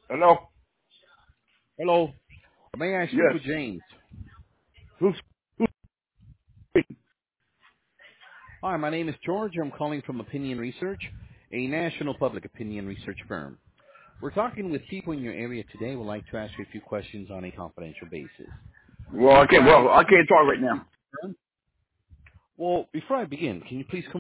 Hello? Hello. May I speak Yes. with James? Who's speaking? Hi, my name is George. I'm calling from Opinion Research, a national public opinion research firm. We're talking with people in your area today. We'd like to ask you a few questions on a confidential basis. Well, Before I I can't talk right now. well, before I begin, can you please